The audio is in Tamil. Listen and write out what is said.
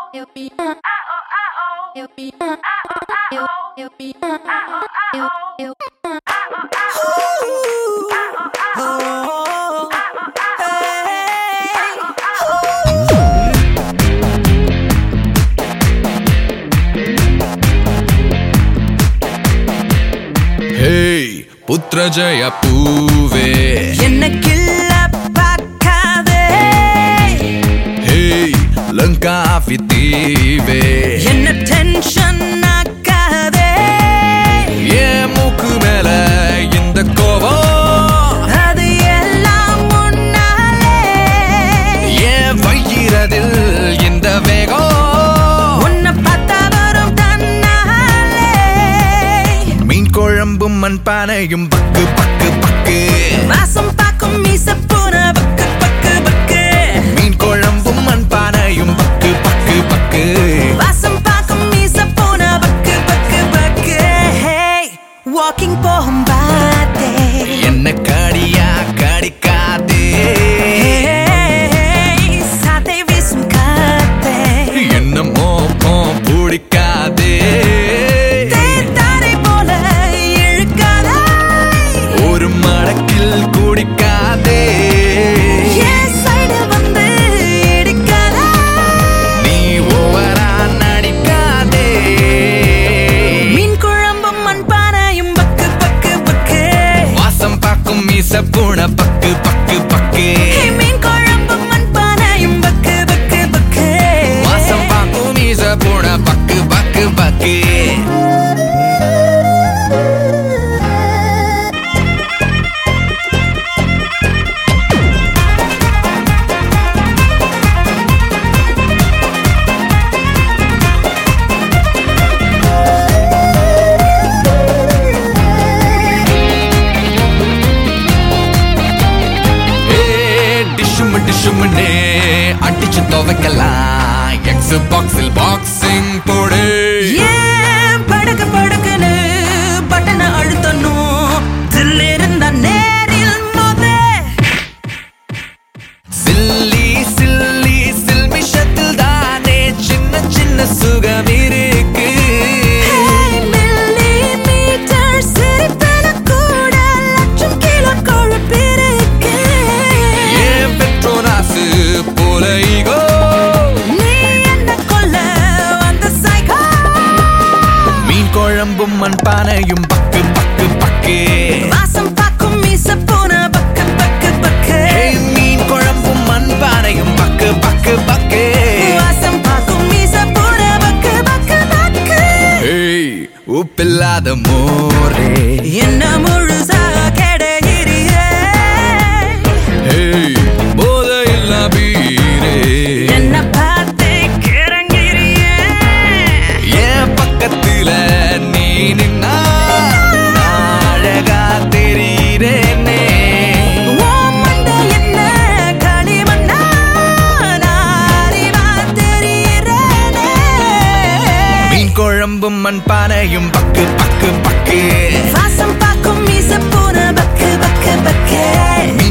Hey, Putrajaya Puve Enna killa pakkade Hey, Lanka Afitive Enna tension akkade Ye mooku mela indha kovam adu ellam munnale Ye vairadil indha vegam unna patta varum tannale Meen koழம்பும் மண் பானையும் பக்கு பக்கு பக்கு வாசம் பாக்கும் மீசப்பூன பக்கு பக்கு பக்கு மீன் குழம்பும் மண் பானையும் பக்கு பக்கு பக்கு வாசம் பாக்கும் மீசப்பூன பக்கு பக்கு பக்கு Hey, walking போகும் பாத்தே என்ன காடியா காடிக்காதே Hey, சாத்தை வீசும் காத்தே என்ன மோகம் பிடிக்காதே தேத்தாரை போல இழுக்காதே ஒரு மடக்கில் குடிக்காதே என் சைடு வந்து இடிக்காதே நீ ஓவரா நடிக்காதே மீன் குழம்பும் மண் பானையும் பக்கு பக்கு பக்கு வாசம் பார்க்கும் மீச பூனை பக்கு பக்கு பக்கு Hey, மீன் குழம்பும் மண் பானையும் பக்கு பக்கு பக்கு வாசம் பார்க்கும் மீச பூனை பக்கு பக்கு பக்கு டிஷும்னே அடிச்சு துவைக்கலாம் எக்ஸ் பாக்ஸில் பாக்ஸிங் போடு ஏன் படுக்க படுக்குன்னு பட்டனை அழுத்தணும் தில்லிருந்த நேரில் மோத சில்லி சில்லி சில்மிஷத்தில் தானே சின்ன சின்ன சுகம் இருக்கு மில்லிமீட்டர் சிரிப்பென கூட லட்சம் கிலோ கொழுப்பிருக்கு ஏன் பெட்ரோனாசு போல ஈகோ நீ என்ன கொல்ல வந்த சைக்கோ மீன் குழம்பும் மண் பானையும் பக்கு பக்கு பக்கு வாசம் பாக்கும் மீச போன பக்கு பக்கு பக்கு ஏய், மீன் குழம்பும் மண் பானையும் பக்கு பக்கு பக்கு வாசம் பாக்கும் மீச போன பக்கு பக்கு பக்கு ஏய், உப்பில்லாத மோரே என்ன முழுசா கெடுகிறியே ஏய், போதையில்லா பீரே என்ன பார்த்து கிறங்கிறியே என் பக்கத்துல நீ நின்னா நான் அழகா தெரியிறேனே ஓ மண்டை என்ன களிமண்ணா நாரிவா தெரியிறேனே மீன் குழம்பும் மண் பானையும் பக்கு பக்கு பக்கு வாசம் பாக்கும் மீச போன பக்கு பக்கு பக்கு